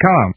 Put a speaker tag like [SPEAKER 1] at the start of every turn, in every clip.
[SPEAKER 1] com.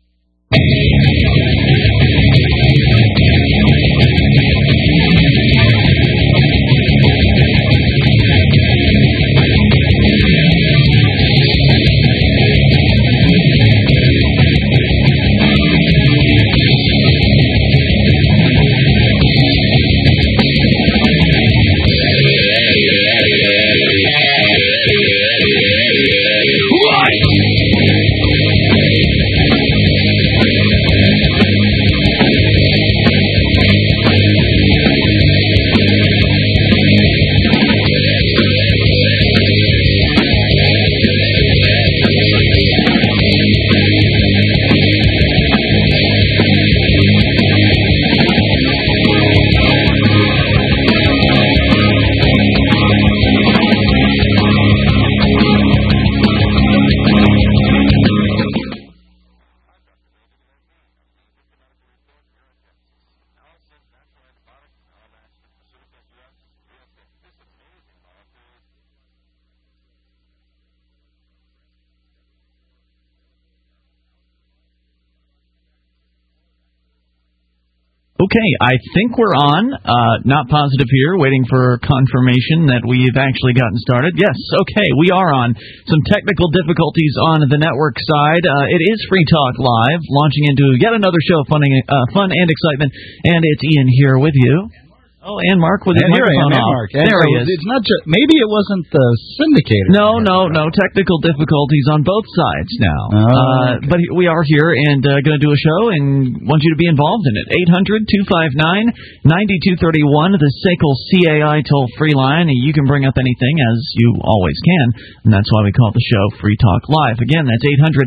[SPEAKER 2] Okay, I think we're on. Not positive here, waiting for confirmation that we've actually gotten started. Yes, okay, we are on. Some technical difficulties on the network side. It is Free Talk Live, launching into yet another show of fun and excitement, and it's Ian here with you. Oh, and Mark with his microphone off.
[SPEAKER 3] Mark.
[SPEAKER 2] There he is.
[SPEAKER 3] It's not just, maybe it wasn't the syndicator.
[SPEAKER 2] No. Technical difficulties on both sides now.
[SPEAKER 3] Okay.
[SPEAKER 2] But we are here and going to do a show and want you to be involved in it. 800-259-9231, the SACL CAI toll-free line. You can bring up anything, as you always can, and that's why we call the show Free Talk Live. Again, that's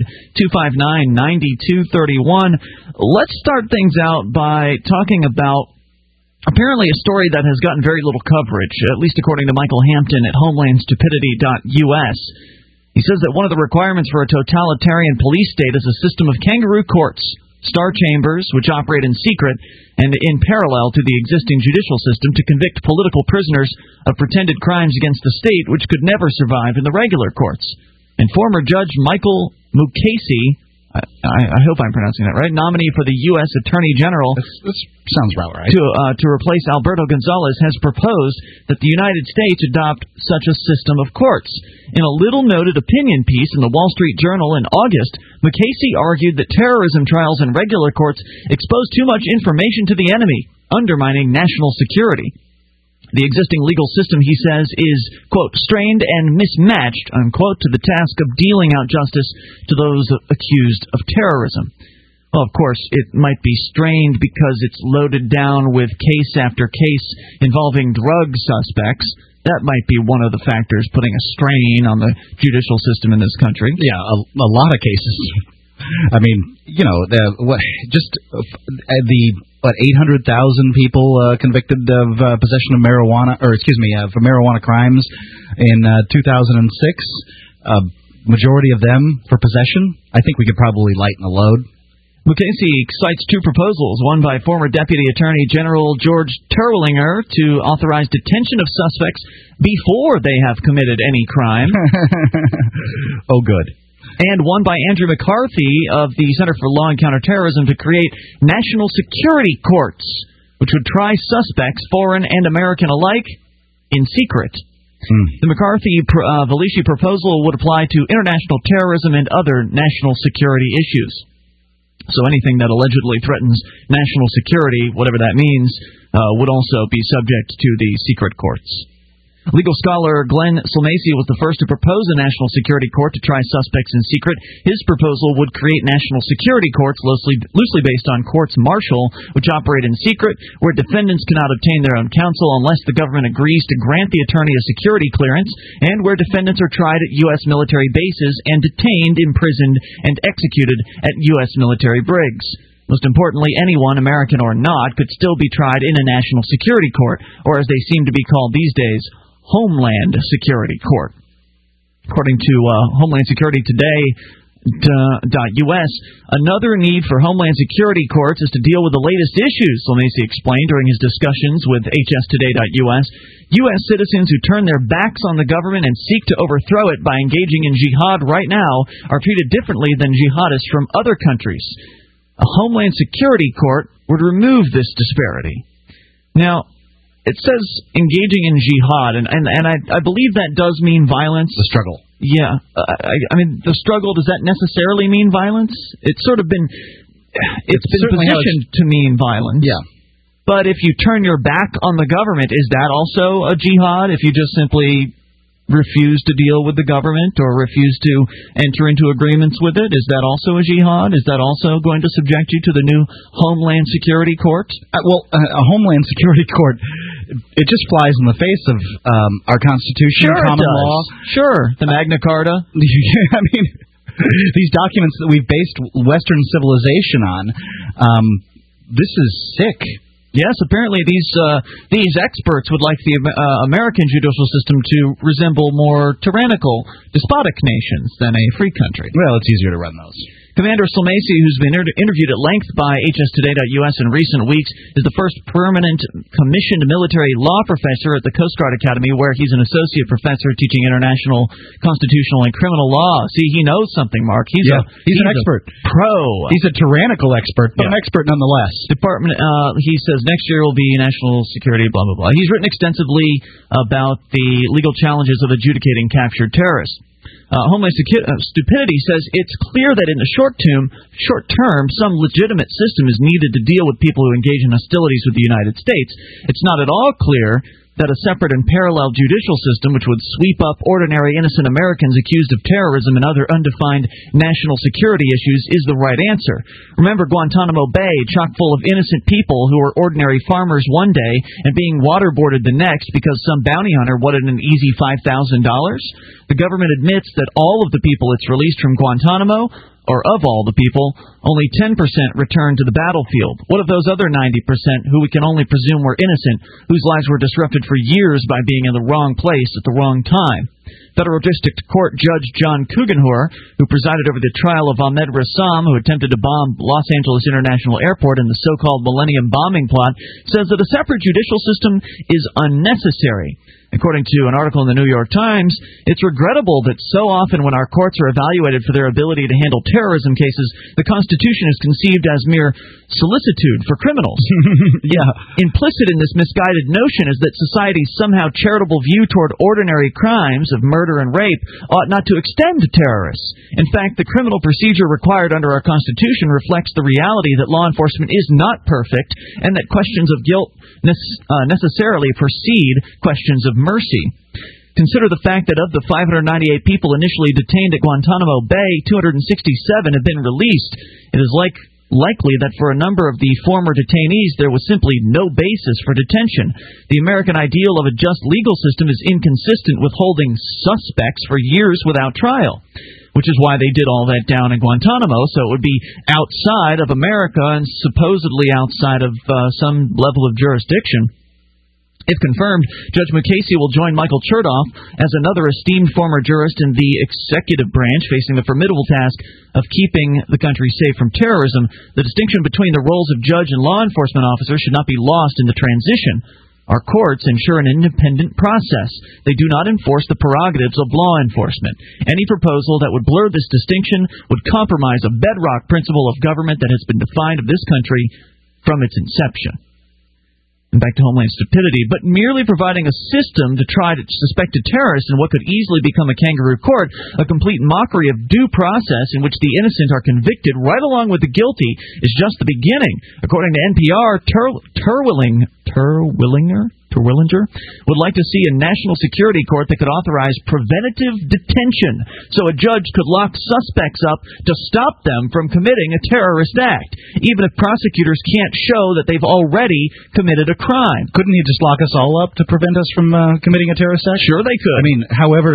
[SPEAKER 2] 800-259-9231. Let's start things out by talking about apparently a story that has gotten very little coverage, at least according to Michael Hampton at homelandstupidity.us. He says that one of the requirements for a totalitarian police state is a system of kangaroo courts, star chambers, which operate in secret and in parallel to the existing judicial system to convict political prisoners of pretended crimes against the state, which could never survive in the regular courts. And former Judge Michael Mukasey, I hope I'm pronouncing that right, nominee for the U.S. Attorney General.
[SPEAKER 3] This sounds about right.
[SPEAKER 2] To replace Alberto Gonzales, has proposed that the United States adopt such a system of courts. In a little-noted opinion piece in the Wall Street Journal in August, Mukasey argued that terrorism trials in regular courts expose too much information to the enemy, undermining national security. The existing legal system, he says, is, quote, strained and mismatched, unquote, to the task of dealing out justice to those accused of terrorism. Well, of course, it might be strained because it's loaded down with case after case involving drug suspects. That might be one of the factors putting a strain on the judicial system in this country.
[SPEAKER 3] Yeah, a lot of cases. I mean, you know, 800,000 people convicted of possession of marijuana, for marijuana crimes in 2006. Majority of them for possession. I think we could probably lighten the load.
[SPEAKER 2] Mukasey cites two proposals, one by former Deputy Attorney General George Terwilliger to authorize detention of suspects before they have committed any crime.
[SPEAKER 3] Oh, good.
[SPEAKER 2] And one by Andrew McCarthy of the Center for Law and Counterterrorism to create national security courts, which would try suspects, foreign and American alike, in secret. The McCarthy-Valici proposal would apply to international terrorism and other national security issues. So anything that allegedly threatens national security, whatever that means, would also be subject to the secret courts. Legal scholar Glenn Sulmacy was the first to propose a national security court to try suspects in secret. His proposal would create national security courts loosely based on courts martial, which operate in secret, where defendants cannot obtain their own counsel unless the government agrees to grant the attorney a security clearance, and where defendants are tried at U.S. military bases and detained, imprisoned, and executed at U.S. military brigs. Most importantly, anyone, American or not, could still be tried in a national security court, or as they seem to be called these days, Homeland Security Court. According to Homeland Security Today, Another need for Homeland Security courts is to deal with the latest issues, Salmasi explained during his discussions with HStoday.us. U.S. citizens who turn their backs on the government and seek to overthrow it by engaging in jihad right now are treated differently than jihadists from other countries. A Homeland Security court would remove this disparity. Now, it says engaging in jihad, and I believe that does mean violence.
[SPEAKER 3] The struggle.
[SPEAKER 2] Yeah. I mean, the struggle, does that necessarily mean violence? It's sort of been... It's been positioned to mean violence.
[SPEAKER 3] Yeah.
[SPEAKER 2] But if you turn your back on the government, is that also a jihad? If you just simply refuse to deal with the government or refuse to enter into agreements with it, is that also a jihad? Is that also going to subject you to the new Homeland Security Court?
[SPEAKER 3] A Homeland Security Court, it just flies in the face of our Constitution, common law.
[SPEAKER 2] Sure, the Magna Carta.
[SPEAKER 3] I mean, these documents that we've based Western civilization on, this is sick.
[SPEAKER 2] Yes, apparently these experts would like the American judicial system to resemble more tyrannical, despotic nations than a free country.
[SPEAKER 3] Well, it's easier to run those.
[SPEAKER 2] Commander Salmasi, who's been interviewed at length by HStoday.us in recent weeks, is the first permanent commissioned military law professor at the Coast Guard Academy, where he's an associate professor teaching international, constitutional, and criminal law. See, he knows something, Mark. He's an expert. Pro.
[SPEAKER 3] He's a tyrannical expert, but an expert nonetheless.
[SPEAKER 2] He says next year will be national security, blah, blah, blah. He's written extensively about the legal challenges of adjudicating captured terrorists. Homeland Stupidity says it's clear that in the short term, some legitimate system is needed to deal with people who engage in hostilities with the United States. It's not at all clear that a separate and parallel judicial system which would sweep up ordinary innocent Americans accused of terrorism and other undefined national security issues is the right answer. Remember Guantanamo Bay, chock full of innocent people who were ordinary farmers one day and being waterboarded the next because some bounty hunter wanted an easy $5,000? The government admits that all of the people it's released from Guantanamo, or of all the people, only 10% return to the battlefield. What of those other 90% who we can only presume were innocent, whose lives were disrupted for years by being in the wrong place at the wrong time? Federal District Court Judge John Kugenhauer, who presided over the trial of Ahmed Rassam, who attempted to bomb Los Angeles International Airport in the so-called Millennium Bombing Plot, says that a separate judicial system is unnecessary. According to an article in the New York Times, it's regrettable that so often when our courts are evaluated for their ability to handle terrorism cases, the Constitution is conceived as mere solicitude for criminals. Implicit in this misguided notion is that society's somehow charitable view toward ordinary crimes of murder and rape ought not to extend to terrorists. In fact, the criminal procedure required under our Constitution reflects the reality that law enforcement is not perfect and that questions of guilt necessarily precede questions of mercy. Consider the fact that of the 598 people initially detained at Guantanamo Bay, 267 have been released. It is likely that for a number of the former detainees there was simply no basis for detention. The American ideal of a just legal system is inconsistent with holding suspects for years without trial, which is why they did all that down in Guantanamo, so it would be outside of America and supposedly outside of some level of jurisdiction. If confirmed, Judge Mukasey will join Michael Chertoff as another esteemed former jurist in the executive branch facing the formidable task of keeping the country safe from terrorism. The distinction between the roles of judge and law enforcement officer should not be lost in the transition. Our courts ensure an independent process. They do not enforce the prerogatives of law enforcement. Any proposal that would blur this distinction would compromise a bedrock principle of government that has been defined of this country from its inception. And back to Homeland Stupidity, but merely providing a system to try to suspected terrorists in what could easily become a kangaroo court, a complete mockery of due process in which the innocent are convicted right along with the guilty, is just the beginning. According to NPR, Terwillinger would like to see a national security court that could authorize preventative detention, so a judge could lock suspects up to stop them from committing a terrorist act, even if prosecutors can't show that they've already committed a crime.
[SPEAKER 3] Couldn't he just lock us all up to prevent us from committing a terrorist act?
[SPEAKER 2] Sure they could.
[SPEAKER 3] I mean,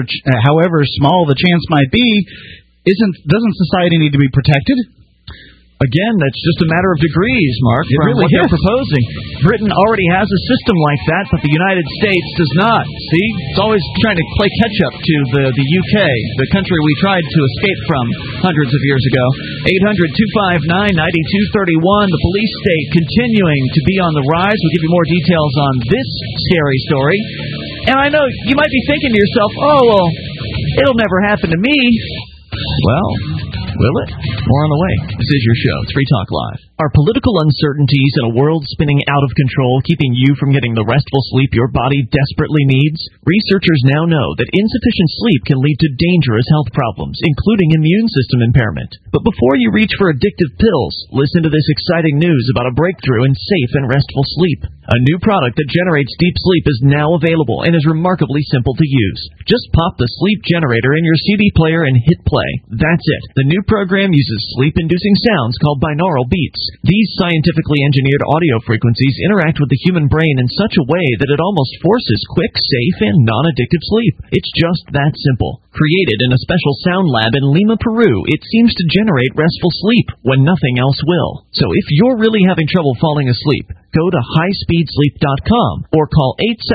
[SPEAKER 3] however small the chance might be, doesn't society need to be protected?
[SPEAKER 2] Again, that's just a matter of degrees, Mark,
[SPEAKER 3] It
[SPEAKER 2] from
[SPEAKER 3] really
[SPEAKER 2] what they're
[SPEAKER 3] is.
[SPEAKER 2] proposing. Britain already has a system like that, but the United States does not. See? It's always trying to play catch-up to the UK, the country we tried to escape from hundreds of years ago. 800-259-9231, the police state continuing to be on the rise. We'll give you more details on this scary story. And I know you might be thinking to yourself, oh, well, it'll never happen to me. Well, will it? More on the way. This is your show. It's Free Talk Live. Are political uncertainties in a world spinning out of control keeping you from getting the restful sleep your body desperately needs? Researchers now know that insufficient sleep can lead to dangerous health problems, including immune system impairment. But before you reach for addictive pills, listen to this exciting news about a breakthrough in safe and restful sleep. A new product that generates deep sleep is now available and is remarkably simple to use. Just pop the sleep generator in your CD player and hit play. That's it. The new program uses sleep-inducing sounds called binaural beats. These scientifically engineered audio frequencies interact with the human brain in such a way that it almost forces quick, safe, and non-addictive sleep. It's just that simple. Created in a special sound lab in Lima, Peru, it seems to generate restful sleep when nothing else will. So if you're really having trouble falling asleep, go to highspeedsleep.com or call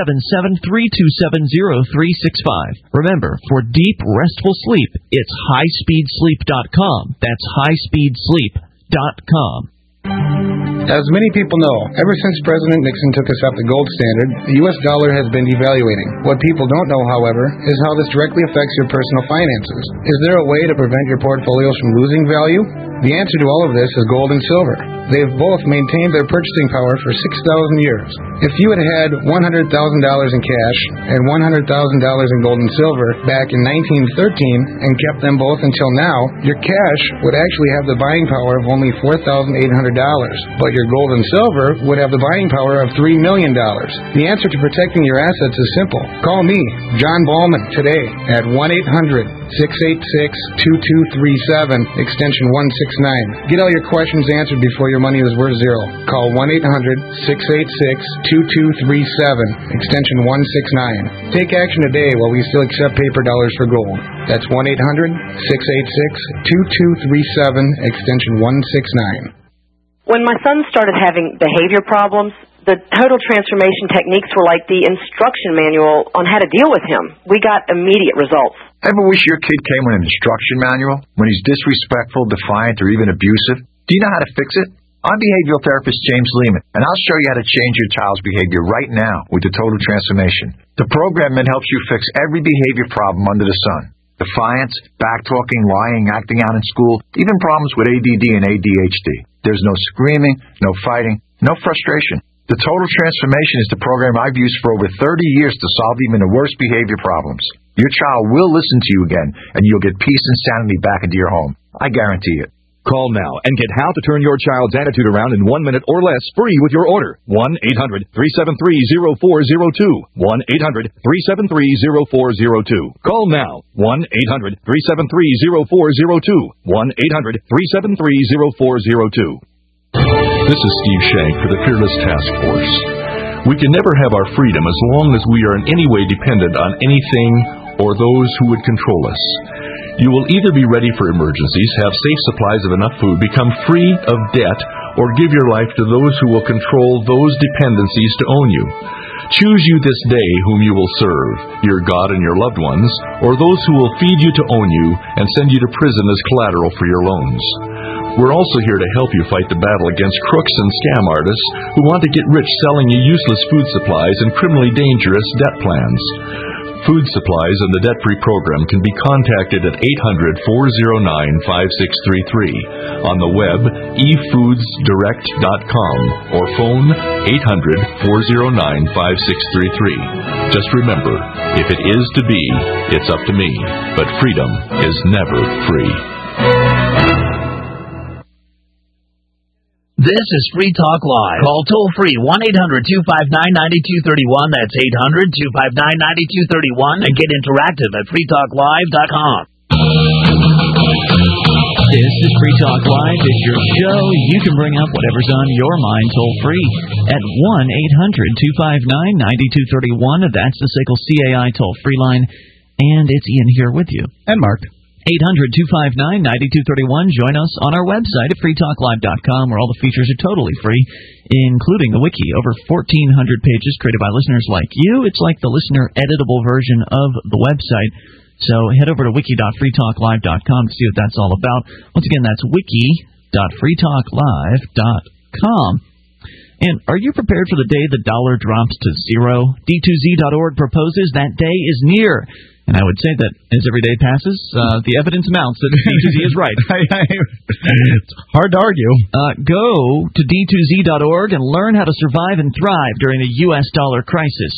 [SPEAKER 2] 877-327-0365. Remember, for deep, restful sleep, it's highspeedsleep.com. That's highspeedsleep.com.
[SPEAKER 1] As many people know, ever since President Nixon took us off the gold standard, the U.S. dollar has been devaluating. What people don't know, however, is how this directly affects your personal finances. Is there a way to prevent your portfolios from losing value? The answer to all of this is gold and silver. They've both maintained their purchasing power for 6,000 years. If you had had $100,000 in cash and $100,000 in gold and silver back in 1913 and kept them both until now, your cash would actually have the buying power of only $4,800, but your gold and silver would have the buying power of $3 million. The answer to protecting your assets is simple. Call me, John Ballman, today at 1-800-686-2237, extension 169. Get all your questions answered before your money is worth zero. Call 1-800-686-2237, extension 169. Take action today while we still accept paper dollars for gold. That's 1-800-686-2237, extension 169.
[SPEAKER 4] When my son started having behavior problems, the total transformation techniques were like the instruction manual on how to deal with him. We got immediate results.
[SPEAKER 5] Ever wish your kid came with an instruction manual when he's disrespectful, defiant, or even abusive? Do you know how to fix it? I'm behavioral therapist James Lehman, and I'll show you how to change your child's behavior right now with the Total Transformation. The program that helps you fix every behavior problem under the sun. Defiance, backtalking, lying, acting out in school, even problems with ADD and ADHD. There's no screaming, no fighting, no frustration. The Total Transformation is the program I've used for over 30 years to solve even the worst behavior problems. Your child will listen to you again, and you'll get peace and sanity back into your home. I guarantee it.
[SPEAKER 6] Call now and get how to turn your child's attitude around in 1 minute or less free with your order. 1-800-373-0402. 1-800-373-0402. Call now. 1-800-373-0402. 1-800-373-0402. This is Steve Shank for the Fearless Task Force. We can never have our freedom as long as we are in any way dependent on anything or those who would control us. You will either be ready for emergencies, have safe supplies of enough food, become free of debt, or give your life to those who will control those dependencies to own you. Choose you this day whom you will serve, your God and your loved ones, or those who will feed you to own you and send you to prison as collateral for your loans. We're also here to help you fight the battle against crooks and scam artists who want to get rich selling you useless food supplies and criminally dangerous debt plans. Food supplies and the debt-free program can be contacted at 800-409-5633, on the web efoodsdirect.com, or phone 800-409-5633. Just remember, if it is to be, it's up to me, but freedom is never free.
[SPEAKER 7] This is Free Talk Live. Call toll-free 1-800-259-9231. That's 800-259-9231. And get interactive at freetalklive.com.
[SPEAKER 2] This is Free Talk Live. It's your show. You can bring up whatever's on your mind toll-free at 1-800-259-9231. That's the SACL CAI toll-free line. And it's Ian here with you.
[SPEAKER 3] And Mark.
[SPEAKER 2] 800-259-9231. Join us on our website at freetalklive.com, where all the features are totally free, including the wiki. Over 1,400 pages created by listeners like you. It's like the listener editable version of the website. So head over to wiki.freetalklive.com to see what that's all about. Once again, that's wiki.freetalklive.com. And are you prepared for the day the dollar drops to zero? D2Z.org proposes that day is near. And I would say that as every day passes, the evidence mounts that D2Z is right.
[SPEAKER 3] It's hard to argue.
[SPEAKER 2] Go to D2Z.org and learn how to survive and thrive during a U.S. dollar crisis.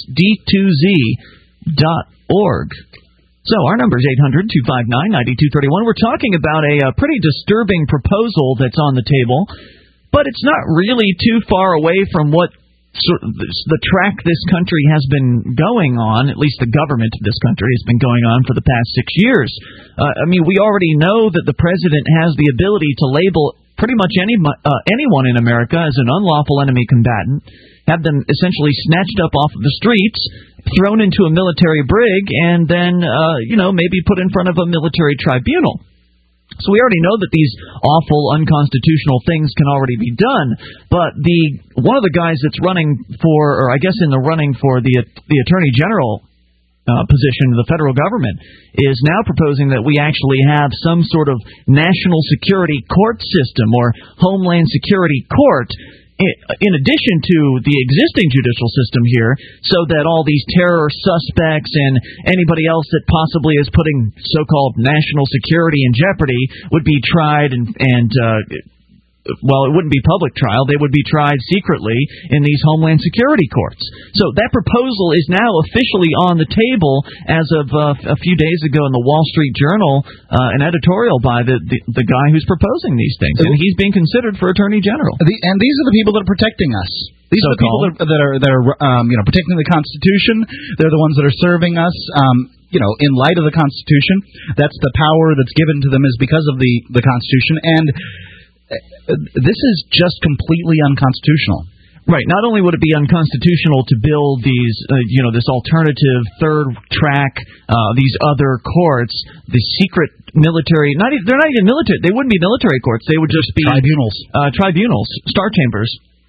[SPEAKER 2] D2Z.org. So our number is 800-259-9231. We're talking about a pretty disturbing proposal that's on the table, but it's not really too far away from what the track this country has been going on, at least the government of this country has been going on for the past 6 years. We already know that the president has the ability to label pretty much anyone in America as an unlawful enemy combatant, have them essentially snatched up off of the streets, thrown into a military brig, and then, maybe put in front of a military tribunal. So we already know that these awful, unconstitutional things can already be done. But one of the guys that's running for, or I guess in the running for the Attorney General position of the federal government, is now proposing that we actually have some sort of national security court system or Homeland Security Court in addition to the existing judicial system here, so that all these terror suspects and anybody else that possibly is putting so-called national security in jeopardy would be tried it wouldn't be public trial. They would be tried secretly in these Homeland Security courts. So that proposal is now officially on the table as of a few days ago in the Wall Street Journal, an editorial by the guy who's proposing these things. And he's being considered for Attorney General.
[SPEAKER 3] And these are the people that are protecting us. These are the people that are protecting the Constitution. They're the ones that are serving us. In light of the Constitution, that's the power that's given to them is because of the Constitution. And this is just completely unconstitutional.
[SPEAKER 2] Right. Not only would it be unconstitutional to build these, this alternative third track, these other courts, the secret military. They're not even military. They wouldn't be military courts. They would just be tribunals, star chambers.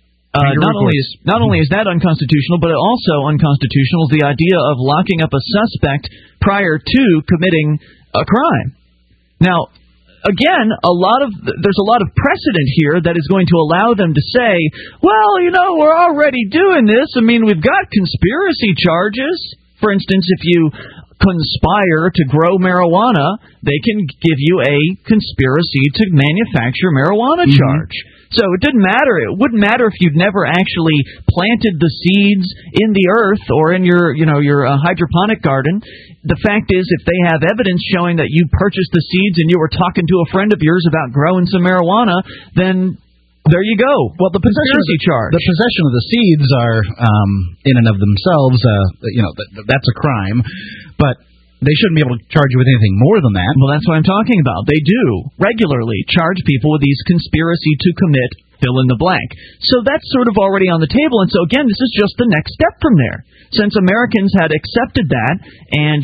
[SPEAKER 2] Not only is that unconstitutional, but also unconstitutional is the idea of locking up a suspect prior to committing a crime. Now, again, there's a lot of precedent here that is going to allow them to say, well, we're already doing this. We've got conspiracy charges. For instance, if you conspire to grow marijuana, they can give you a conspiracy to manufacture marijuana charge. So it didn't matter. It wouldn't matter if you'd never actually planted the seeds in the earth or in your hydroponic garden. The fact is, if they have evidence showing that you purchased the seeds and you were talking to a friend of yours about growing some marijuana, then there you go. Well, the conspiracy charge.
[SPEAKER 3] The possession of the seeds are, in and of themselves, that's a crime. But they shouldn't be able to charge you with anything more than that.
[SPEAKER 2] Well, that's what I'm talking about. They do regularly charge people with these conspiracy to commit fill in the blank. So that's sort of already on the table. And so, again, this is just the next step from there. Since Americans had accepted that and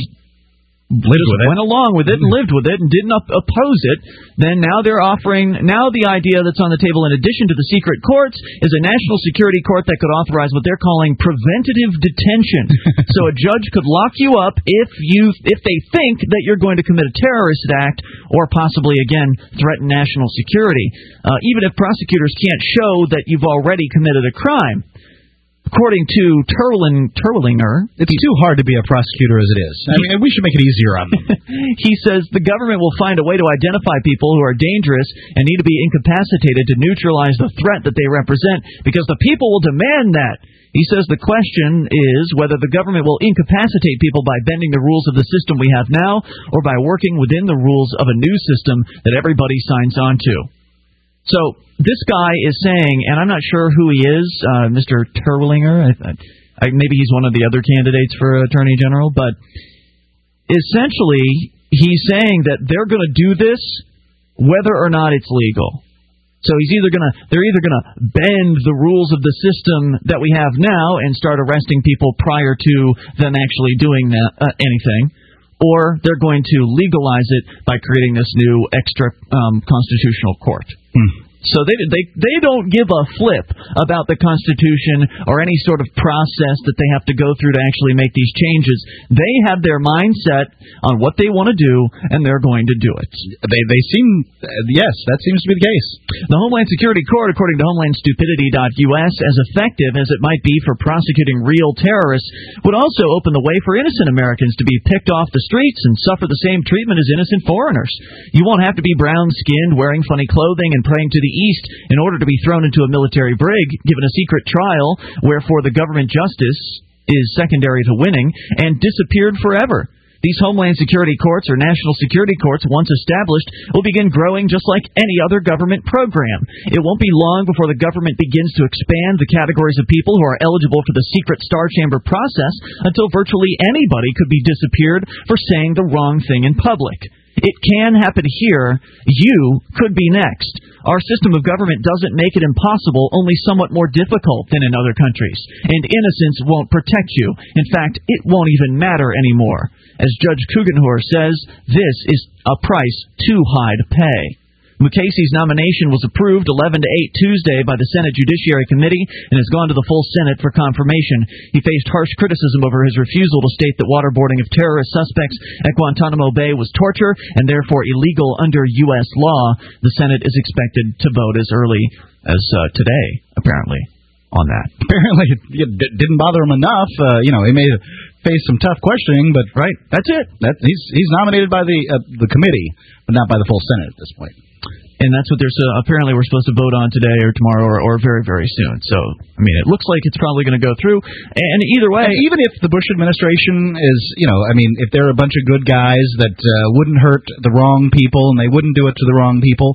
[SPEAKER 2] went along with it and lived with it and didn't oppose it, then now they're offering, the idea that's on the table in addition to the secret courts is a national security court that could authorize what they're calling preventative detention. So a judge could lock you up if they think that you're going to commit a terrorist act or possibly, again, threaten national security, even if prosecutors can't show that you've already committed a crime. According to Terwillinger,
[SPEAKER 3] it's too hard to be a prosecutor as it is. We should make it easier on them.
[SPEAKER 2] He says the government will find a way to identify people who are dangerous and need to be incapacitated to neutralize the threat that they represent, because the people will demand that. He says the question is whether the government will incapacitate people by bending the rules of the system we have now or by working within the rules of a new system that everybody signs on to. So this guy is saying, and I'm not sure who he is, Mr. Terwillinger. Maybe he's one of the other candidates for Attorney General, but essentially he's saying that they're going to do this whether or not it's legal. So they're either going to bend the rules of the system that we have now and start arresting people prior to them actually doing anything, or they're going to legalize it by creating this new extra constitutional court. So they don't give a flip about the Constitution or any sort of process that they have to go through to actually make these changes. They have their mindset on what they want to do, and they're going to do it.
[SPEAKER 3] They seem, yes, that seems to be the case.
[SPEAKER 2] The Homeland Security Court, according to HomelandStupidity.us, as effective as it might be for prosecuting real terrorists, would also open the way for innocent Americans to be picked off the streets and suffer the same treatment as innocent foreigners. You won't have to be brown-skinned, wearing funny clothing, and praying to the East in order to be thrown into a military brig, given a secret trial, wherefore the government justice is secondary to winning, and disappeared forever. These Homeland Security courts, or national security courts, once established, will begin growing just like any other government program. It won't be long before the government begins to expand the categories of people who are eligible for the secret star chamber process until virtually anybody could be disappeared for saying the wrong thing in public. It can happen here. You could be next. Our system of government doesn't make it impossible, only somewhat more difficult than in other countries. And innocence won't protect you. In fact, it won't even matter anymore. As Judge Kugenhor says, this is a price too high to pay. Mukasey's nomination was approved 11 to 8 Tuesday by the Senate Judiciary Committee and has gone to the full Senate for confirmation. He faced harsh criticism over his refusal to state that waterboarding of terrorist suspects at Guantanamo Bay was torture and therefore illegal under U.S. law. The Senate is expected to vote as early as today, apparently, on that.
[SPEAKER 3] Apparently it didn't bother him enough. He may face some tough questioning, but
[SPEAKER 2] right, that's it.
[SPEAKER 3] He's nominated by the committee, but not by the full Senate at this point.
[SPEAKER 2] And that's what apparently we're supposed to vote on today or tomorrow or very, very soon. So, I mean, it looks like it's probably going to go through. And either way...
[SPEAKER 3] And even if the Bush administration is, if they're a bunch of good guys that wouldn't hurt the wrong people and they wouldn't do it to the wrong people,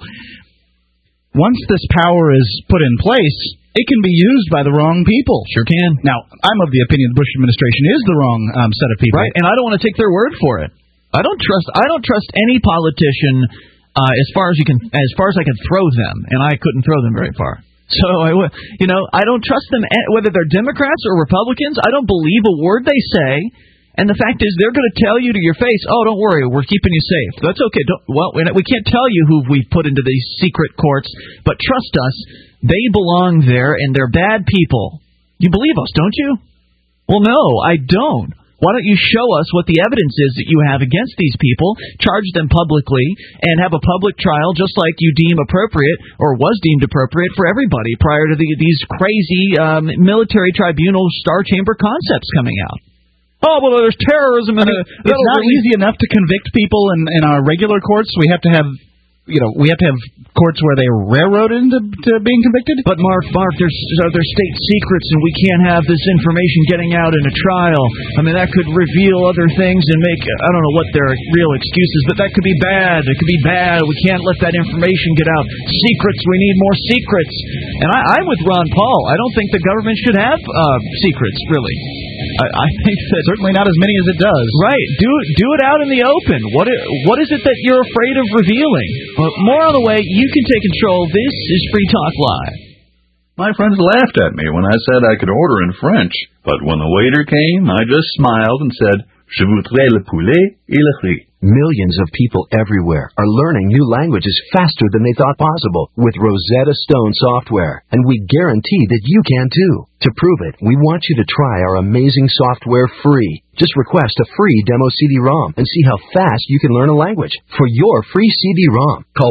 [SPEAKER 3] once this power is put in place, it can be used by the wrong people.
[SPEAKER 2] Sure can.
[SPEAKER 3] Now, I'm of the opinion the Bush administration is the wrong set of people.
[SPEAKER 2] Right, and I don't want to take their word for it. I don't trust any politician... as far as I can throw them, and I couldn't throw them very far. So I don't trust them whether they're Democrats or Republicans. I don't believe a word they say. And the fact is, they're going to tell you to your face, "Oh, don't worry, we're keeping you safe." That's okay. We can't tell you who we've put into these secret courts, but trust us, they belong there, and they're bad people. You believe us, don't you? Well, no, I don't. Why don't you show us what the evidence is that you have against these people, charge them publicly, and have a public trial just like you deem appropriate, or was deemed appropriate for everybody prior to these crazy military tribunal star chamber concepts coming out? Oh, well, there's terrorism.
[SPEAKER 3] It's not easy enough to convict people in our regular courts. We have to have courts where they railroaded into being convicted.
[SPEAKER 2] But Mark, there's state secrets, and we can't have this information getting out in a trial. I mean, that could reveal other things and make, I don't know what their real excuses, but that could be bad. It could be bad. We can't let that information get out. Secrets, we need more secrets. And I'm with Ron Paul. I don't think the government should have secrets, really. I think that
[SPEAKER 3] certainly not as many as it does.
[SPEAKER 2] Right. Do it out in the open. What is it that you're afraid of revealing? Well, more on the way. You can take control. This is Free Talk Live.
[SPEAKER 8] My friends laughed at me when I said I could order in French, but when the waiter came, I just smiled and said, "Je voudrais le poulet et le riz."
[SPEAKER 9] Millions of people everywhere are learning new languages faster than they thought possible with Rosetta Stone software, and we guarantee that you can too. To prove it, we want you to try our amazing software free. Just request a free demo CD-ROM and see how fast you can learn a language. For your free CD-ROM, call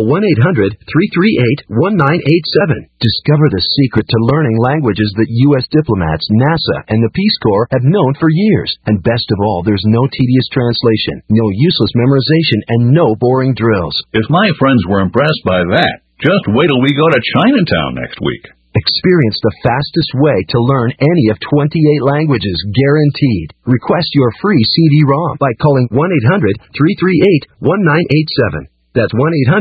[SPEAKER 9] 1-800-338-1987. Discover the secret to learning languages that U.S. diplomats, NASA, and the Peace Corps have known for years. And best of all, there's no tedious translation, no useless memorization, and no boring drills.
[SPEAKER 8] If my friends were impressed by that, just wait till we go to Chinatown next week.
[SPEAKER 9] Experience the fastest way to learn any of 28 languages, guaranteed. Request your free CD-ROM by calling 1-800-338-1987. That's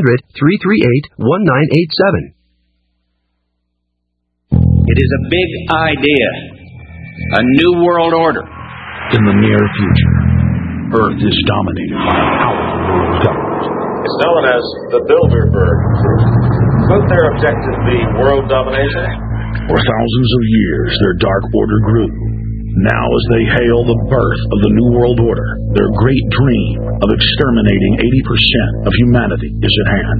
[SPEAKER 9] 1-800-338-1987.
[SPEAKER 10] It is a big idea. A new world order.
[SPEAKER 6] In the near future, Earth is dominated by a powerful world government.
[SPEAKER 11] It's known as the Bilderberg Group. Could their objective be world domination?
[SPEAKER 6] For thousands of years, their dark order grew.
[SPEAKER 12] now as they hail the birth of the New World Order. Their great dream of exterminating 80% of humanity is at hand.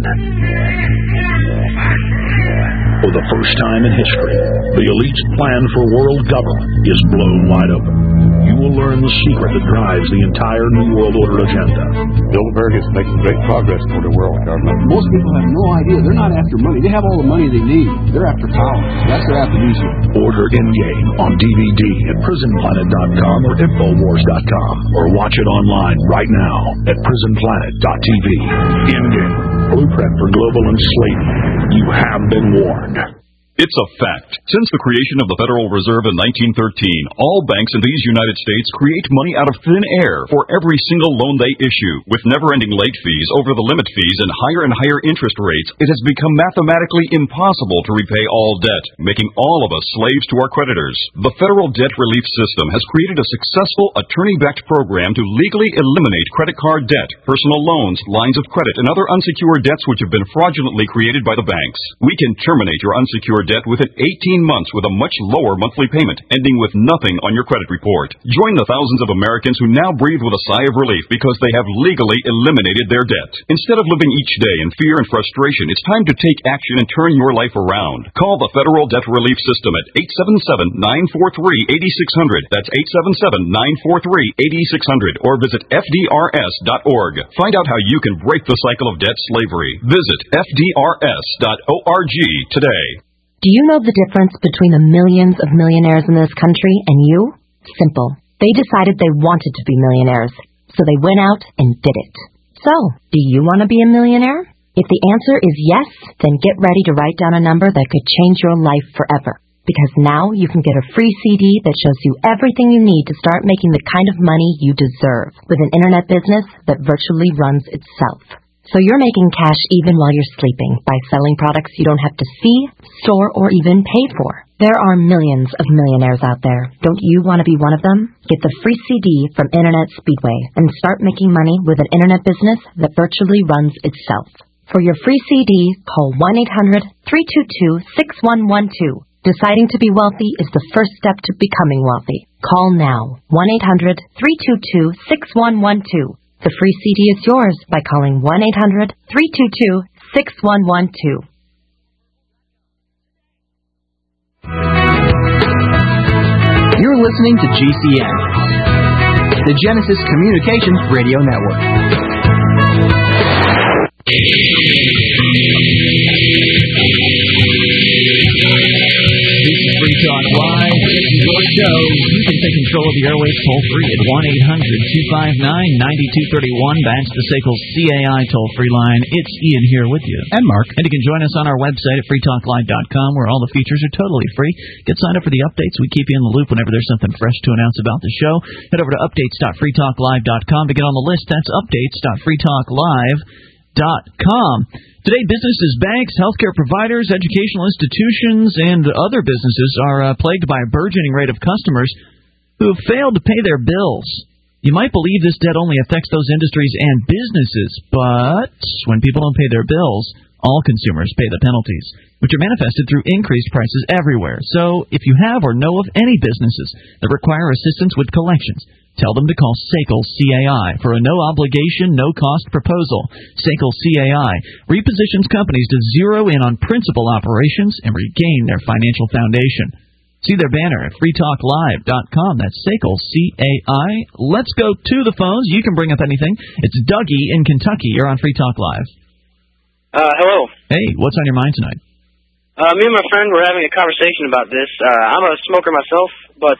[SPEAKER 12] For the first time in history, the elite's plan for world government is blown wide open. You will learn the secret that drives the entire New World Order agenda.
[SPEAKER 13] Bilderberg is making great progress toward a world government. Most people have no idea. They're not after money. They have all the money they need. They're after power. That's their aphrodisiac.
[SPEAKER 12] Order Endgame on DVD at PrisonPlanet.com or Infowars.com, or watch it online right now at PrisonPlanet.tv. Endgame, blueprint for global enslavement. You have been warned.
[SPEAKER 14] It's a fact. Since the creation of the Federal Reserve in 1913, all banks in these United States create money out of thin air for every single loan they issue. With never-ending late fees, over-the-limit fees, and higher interest rates, it has become mathematically impossible to repay all debt, making all of us slaves to our creditors. The Federal Debt Relief System has created a successful attorney-backed program to legally eliminate credit card debt, personal loans, lines of credit, and other unsecured debts which have been fraudulently created by the banks. We can terminate your unsecured debt within 18 months with a much lower monthly payment, ending with nothing on your credit report. Join the thousands of Americans who now breathe with a sigh of relief because they have legally eliminated their debt. Instead of living each day in fear and frustration, it's time to take action and turn your life around. Call the Federal Debt Relief System at 877-943-8600. That's 877-943-8600. Or visit FDRS.org. Find out how you can break the cycle of debt slavery. Visit FDRS.org today.
[SPEAKER 15] Do you know the difference between the millions of millionaires in this country and you? Simple. They decided they wanted to be millionaires, so they went out and did it. So, do you want to be a millionaire? If the answer is yes, then get ready to write down a number that could change your life forever. Because now you can get a free CD that shows you everything you need to start making the kind of money you deserve with an internet business that virtually runs itself. So you're making cash even while you're sleeping by selling products you don't have to see, store, or even pay for. There are millions of millionaires out there. Don't you want to be one of them? Get the free CD from Internet Speedway and start making money with an internet business that virtually runs itself. For your free CD, call 1-800-322-6112. Deciding to be wealthy is the first step to becoming wealthy. Call now. 1-800-322-6112. The free CD is yours by calling 1-800-322-6112.
[SPEAKER 16] You're listening to GCN, the Genesis Communications Radio Network.
[SPEAKER 2] This is Free Talk Live. This is your show. You can take control of the airwaves toll-free at 1-800-259-9231. That's the SACL CAI toll-free line. It's Ian here with you.
[SPEAKER 3] And Mark.
[SPEAKER 2] And you can join us on our website at freetalklive.com, where all the features are totally free. Get signed up for the updates. We keep you in the loop whenever there's something fresh to announce about the show. Head over to updates.freetalklive.com to get on the list. That's updates.freetalklive.com. Today, businesses, banks, healthcare providers, educational institutions, and other businesses are plagued by a burgeoning rate of customers who have failed to pay their bills. You might believe this debt only affects those industries and businesses, but when people don't pay their bills, all consumers pay the penalties, which are manifested through increased prices everywhere. So if you have or know of any businesses that require assistance with collections, tell them to call SACL CAI for a no-obligation, no-cost proposal. SACL CAI repositions companies to zero in on principal operations and regain their financial foundation. See their banner at freetalklive.com. That's SACL CAI. Let's go to the phones. You can bring up anything. It's Dougie in Kentucky. You're on Free Talk Live.
[SPEAKER 17] Hello.
[SPEAKER 2] Hey, what's on your mind tonight?
[SPEAKER 17] Me and my friend were having a conversation about this. I'm a smoker myself, but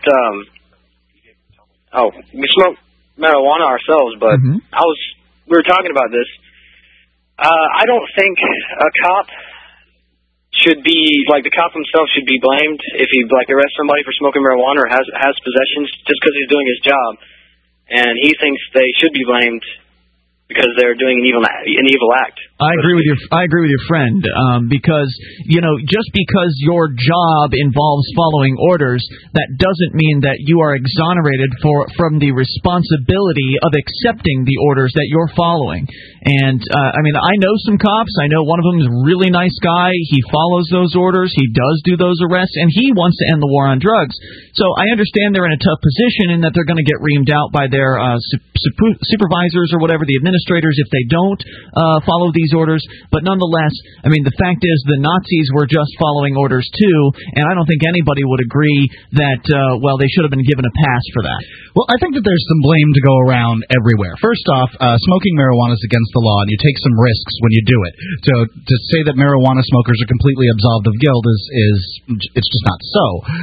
[SPEAKER 17] we smoke marijuana ourselves, but we were talking about this. I don't think a cop should be, the cop himself should be blamed if he, arrests somebody for smoking marijuana or has possessions just because he's doing his job. And he thinks they should be blamed because they're doing an evil act.
[SPEAKER 2] I agree with your friend, because just because your job involves following orders, that doesn't mean that you are exonerated from the responsibility of accepting the orders that you're following. And I know some cops. I know one of them is a really nice guy. He follows those orders. He does do those arrests, and he wants to end the war on drugs. So I understand they're in a tough position in that they're going to get reamed out by their supervisors or whatever, the administrators, if they don't follow these orders. But nonetheless, the fact is the Nazis were just following orders too, and I don't think anybody would agree that, they should have been given a pass for that.
[SPEAKER 3] Well, I think that there's some blame to go around everywhere. First off, smoking marijuana is against the law, and you take some risks when you do it. So to say that marijuana smokers are completely absolved of guilt is it's just not so.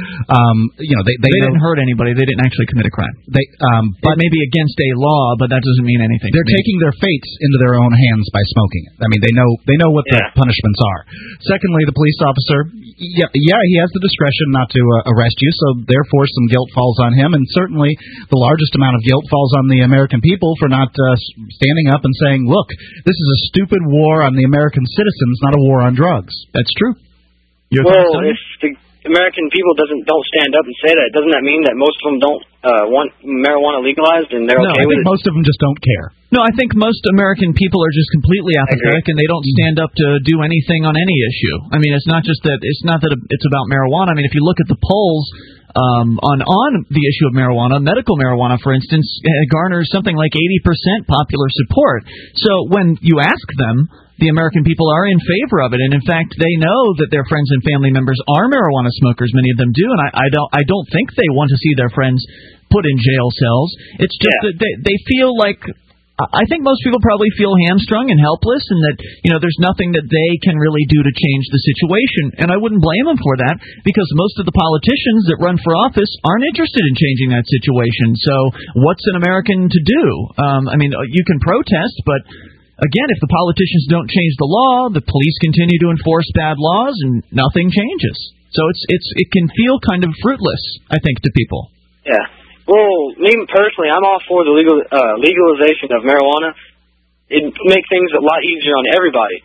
[SPEAKER 3] They
[SPEAKER 2] didn't hurt anybody. They didn't actually commit a crime. It may be against a law, but that doesn't mean anything.
[SPEAKER 3] They're taking their fates into their own hands by smoking it. They know what the punishments are. Secondly, the police officer, he has the discretion not to arrest you, so therefore some guilt falls on him, and certainly the largest amount of guilt falls on the American people for not standing up and saying, look, this is a stupid war on the American citizens, not a war on drugs.
[SPEAKER 2] That's true.
[SPEAKER 17] If the American people don't stand up and say that, doesn't that mean that most of them don't want marijuana legalized and they're okay with it?
[SPEAKER 3] Most of them just don't care.
[SPEAKER 2] No, I think most American people are just completely apathetic, and they don't stand up to do anything on any issue. It's not that it's about marijuana. If you look at the polls on the issue of marijuana, medical marijuana, for instance, garners something like 80% popular support. So when you ask them, the American people are in favor of it, and in fact, they know that their friends and family members are marijuana smokers. Many of them do, and I don't think they want to see their friends put in jail cells. It's just that they feel like. I think most people probably feel hamstrung and helpless, and that there's nothing that they can really do to change the situation. And I wouldn't blame them for that, because most of the politicians that run for office aren't interested in changing that situation. So what's an American to do? You can protest, but again, if the politicians don't change the law, the police continue to enforce bad laws, and nothing changes. So it can feel kind of fruitless, I think, to people.
[SPEAKER 17] Yeah. Well, me personally, I'm all for the legalization of marijuana. It makes things a lot easier on everybody.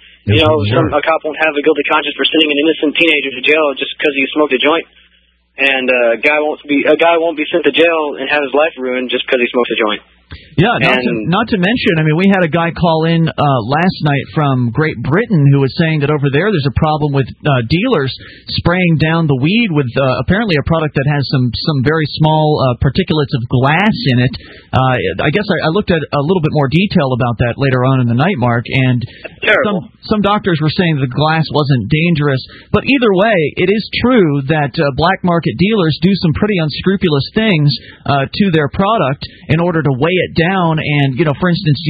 [SPEAKER 17] A cop won't have a guilty conscience for sending an innocent teenager to jail just because he smoked a joint, and a guy won't be sent to jail and have his life ruined just because he smoked a joint.
[SPEAKER 2] Yeah, not to mention, we had a guy call in last night from Great Britain who was saying that over there's a problem with dealers spraying down the weed with apparently a product that has some very small particulates of glass in it. I guess I looked at a little bit more detail about that later on in the night, Mark, and some doctors were saying the glass wasn't dangerous. But either way, it is true that black market dealers do some pretty unscrupulous things to their product in order to weigh it down. And for instance,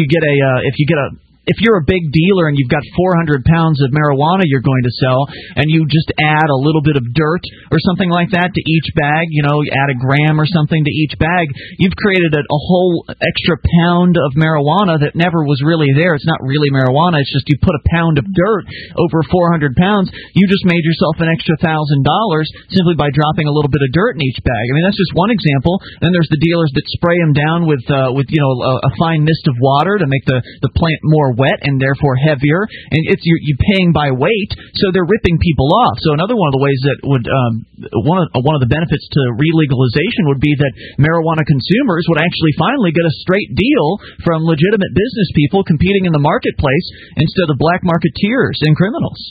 [SPEAKER 2] if you're a big dealer and you've got 400 pounds of marijuana you're going to sell, and you just add a little bit of dirt or something like that to each bag, you add a gram or something to each bag, you've created a whole extra pound of marijuana that never was really there. It's not really marijuana. It's just you put a pound of dirt over 400 pounds. You just made yourself an extra $1,000 simply by dropping a little bit of dirt in each bag. That's just one example. Then there's the dealers that spray them down with a fine mist of water to make the plant more wet and therefore heavier, and you're paying by weight, so they're ripping people off. So another one of the ways that would one of the benefits to relegalization would be that marijuana consumers would actually finally get a straight deal from legitimate business people competing in the marketplace instead of black marketeers and criminals.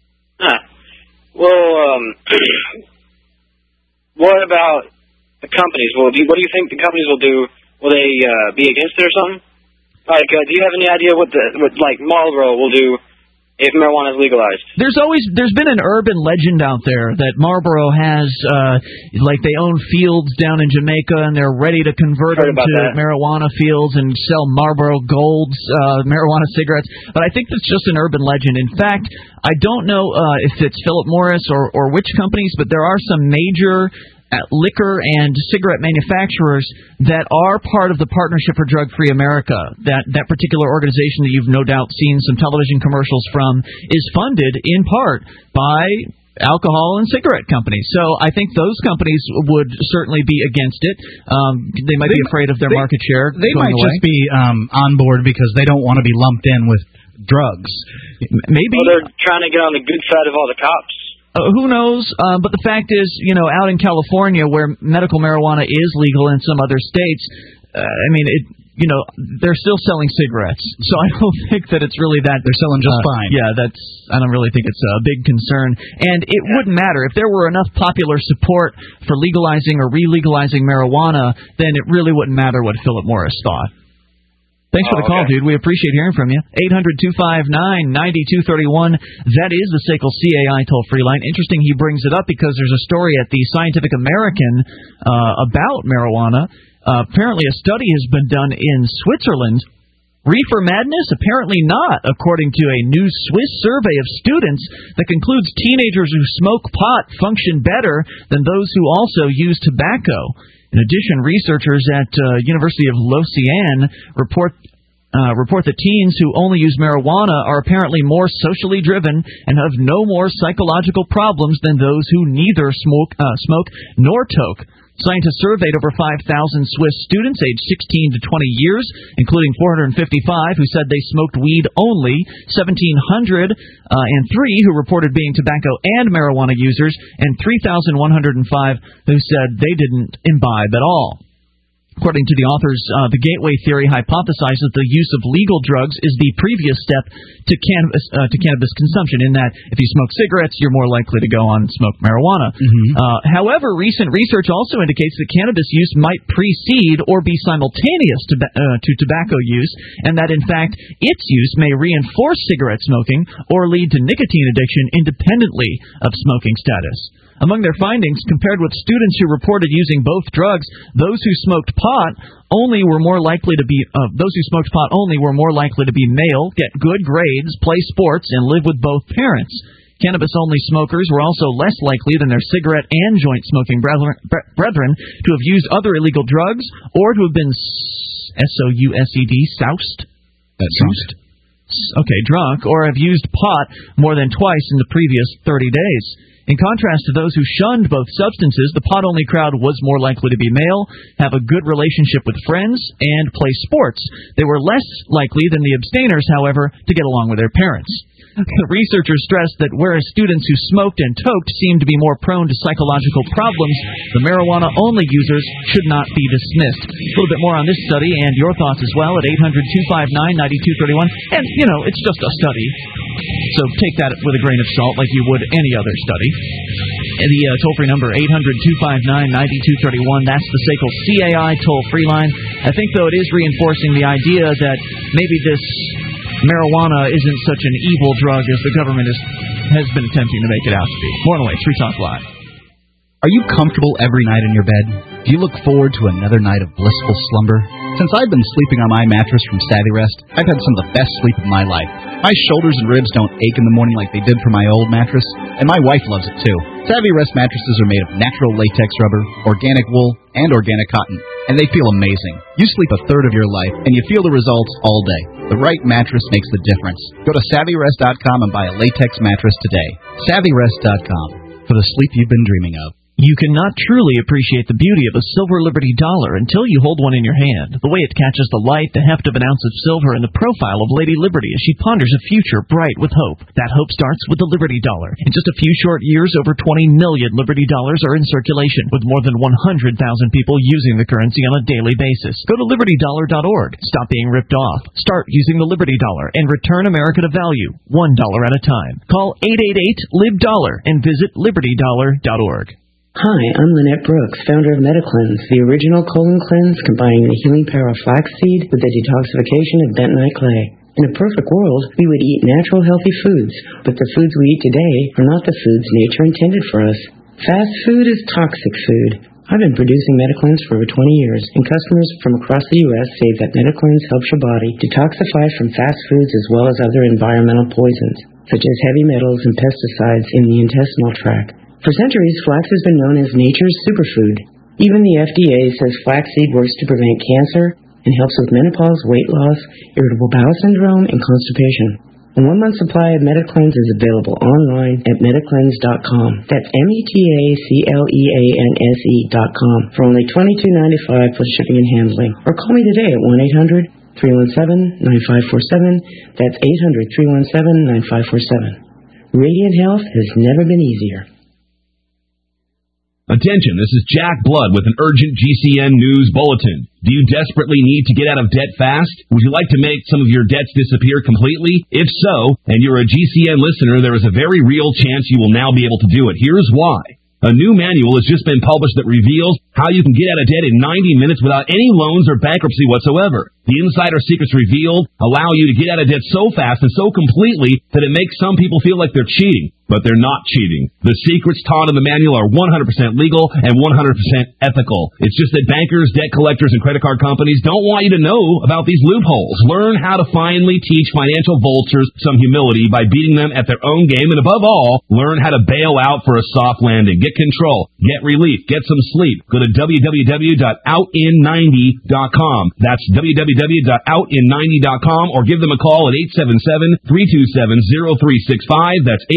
[SPEAKER 17] What about the companies? What do you think the companies will do? Will they be against it or something? Do you have any idea what Marlboro will do if marijuana is legalized?
[SPEAKER 2] There's been an urban legend out there that Marlboro has they own fields down in Jamaica and they're ready to convert them to marijuana fields and sell Marlboro Golds marijuana cigarettes. But I think that's just an urban legend. In fact, I don't know if it's Philip Morris or which companies, but there are some major liquor and cigarette manufacturers that are part of the Partnership for Drug-Free America. That particular organization that you've no doubt seen some television commercials from is funded in part by alcohol and cigarette companies. So I think those companies would certainly be against it. They might be afraid of their market share.
[SPEAKER 3] They
[SPEAKER 2] going
[SPEAKER 3] might
[SPEAKER 2] away.
[SPEAKER 3] just be on board because they don't want to be lumped in with drugs.
[SPEAKER 2] Maybe.
[SPEAKER 17] Well, they're trying to get on the good side of all the cops.
[SPEAKER 2] Who knows? But the fact is, out in California where medical marijuana is legal in some other states, they're still selling cigarettes. So I don't think that it's really that.
[SPEAKER 3] They're selling just fine.
[SPEAKER 2] Yeah, I don't really think it's a big concern. And it wouldn't matter. If there were enough popular support for legalizing or re-legalizing marijuana, then it really wouldn't matter what Philip Morris thought. Thanks for the call, dude. We appreciate hearing from you. 800-259-9231. That is the SACL CAI toll-free line. Interesting he brings it up because there's a story at the Scientific American about marijuana. Apparently a study has been done in Switzerland. Reefer madness? Apparently not, according to a new Swiss survey of students that concludes teenagers who smoke pot function better than those who also use tobacco. In addition, researchers at University of Lausanne report that teens who only use marijuana are apparently more socially driven and have no more psychological problems than those who neither smoke nor toke. Scientists surveyed over 5,000 Swiss students aged 16 to 20 years, including 455 who said they smoked weed only, 1,703 who reported being tobacco and marijuana users, and 3,105 who said they didn't imbibe at all. According to the authors, the gateway theory hypothesizes the use of legal drugs is the previous step to cannabis consumption, in that if you smoke cigarettes, you're more likely to go on and smoke marijuana. However, recent research also indicates that cannabis use might precede or be simultaneous to tobacco use, and that, in fact, its use may reinforce cigarette smoking or lead to nicotine addiction independently of smoking status. Among their findings, compared with students who reported using both drugs, those who smoked pot only were more likely to be male, get good grades, play sports, and live with both parents. Cannabis-only smokers were also less likely than their cigarette and joint-smoking brethren to have used other illegal drugs or to have been soused? Drunk, or have used pot more than twice in the previous 30 days. In contrast to those who shunned both substances, the pot-only crowd was more likely to be male, have a good relationship with friends, and play sports. They were less likely than the abstainers, however, to get along with their parents. The researchers stressed that whereas students who smoked and toked seemed to be more prone to psychological problems, the marijuana-only users should not be dismissed. A little bit more on this study and your thoughts as well at 800-259-9231. And, it's just a study, so take that with a grain of salt like you would any other study. And the toll-free number, 800-259-9231. That's the SACL CAI toll-free line. I think, though, it is reinforcing the idea that maybe this marijuana isn't such an evil drug as the government has been attempting to make it out to be. More on the way. Free Talk Live.
[SPEAKER 3] Are you comfortable every night in your bed? Do you look forward to another night of blissful slumber? Since I've been sleeping on my mattress from Savvy Rest, I've had some of the best sleep of my life. My shoulders and ribs don't ache in the morning like they did for my old mattress, and my wife loves it too. Savvy Rest mattresses are made of natural latex rubber, organic wool, and organic cotton, and they feel amazing. You sleep a third of your life, and you feel the results all day. The right mattress makes the difference. Go to SavvyRest.com and buy a latex mattress today. SavvyRest.com, for the sleep you've been dreaming of.
[SPEAKER 2] You cannot truly appreciate the beauty of a silver Liberty dollar until you hold one in your hand. The way it catches the light, the heft of an ounce of silver, and the profile of Lady Liberty as she ponders a future bright with hope. That hope starts with the Liberty dollar. In just a few short years, over 20 million Liberty dollars are in circulation, with more than 100,000 people using the currency on a daily basis. Go to LibertyDollar.org. Stop being ripped off. Start using the Liberty dollar and return America to value, $1 at a time. Call 888-LIB-DOLLAR and visit LibertyDollar.org.
[SPEAKER 18] Hi, I'm Lynette Brooks, founder of MetaCleanse, the original colon cleanse combining the healing power of flaxseed with the detoxification of bentonite clay. In a perfect world, we would eat natural, healthy foods, but the foods we eat today are not the foods nature intended for us. Fast food is toxic food. I've been producing MetaCleanse for over 20 years, and customers from across the U.S. say that MetaCleanse helps your body detoxify from fast foods as well as other environmental poisons, such as heavy metals and pesticides in the intestinal tract. For centuries, flax has been known as nature's superfood. Even the FDA says flaxseed works to prevent cancer and helps with menopause, weight loss, irritable bowel syndrome, and constipation. A 1-month supply of Metacleanse is available online at metacleanse.com. That's METACLEANSE.com for only $22.95 plus shipping and handling. Or call me today at 1-800-317-9547. That's 800-317-9547. Radiant Health has never been easier.
[SPEAKER 19] Attention, this is Jack Blood with an urgent GCN news bulletin. Do you desperately need to get out of debt fast? Would you like to make some of your debts disappear completely? If so, and you're a GCN listener, there is a very real chance you will now be able to do it. Here's why. A new manual has just been published that reveals how you can get out of debt in 90 minutes without any loans or bankruptcy whatsoever. The insider secrets revealed allow you to get out of debt so fast and so completely that it makes some people feel like they're cheating. But they're not cheating. The secrets taught in the manual are 100% legal and 100% ethical. It's just that bankers, debt collectors, and credit card companies don't want you to know about these loopholes. Learn how to finally teach financial vultures some humility by beating them at their own game, and above all, learn how to bail out for a soft landing. Get control. Get relief. Get some sleep. Go to www.outin90.com. That's www.outin90.com, or give them a call at 877-327-0365. That's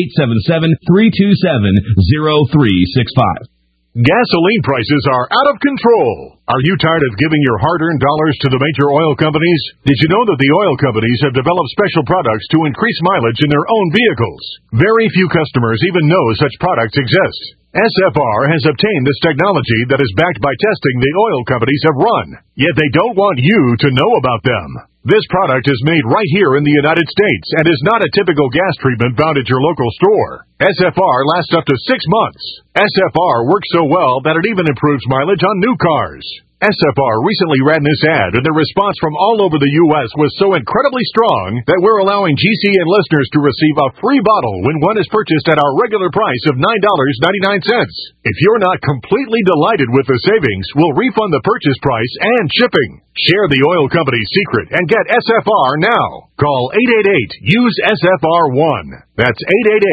[SPEAKER 19] 877-327-0365.
[SPEAKER 20] Gasoline prices are out of control. Are you tired of giving your hard-earned dollars to the major oil companies? Did you know that the oil companies have developed special products to increase mileage in their own vehicles? Very few customers even know such products exist. SFR has obtained this technology that is backed by testing the oil companies have run, yet they don't want you to know about them. This product is made right here in the United States and is not a typical gas treatment found at your local store. SFR lasts up to 6 months. SFR works so well that it even improves mileage on new cars. SFR recently ran this ad, and the response from all over the U.S. was so incredibly strong that we're allowing GCN listeners to receive a free bottle when one is purchased at our regular price of $9.99. If you're not completely delighted with the savings, we'll refund the purchase price and shipping. Share the oil company's secret and get SFR now. Call 888-USE-SFR1. That's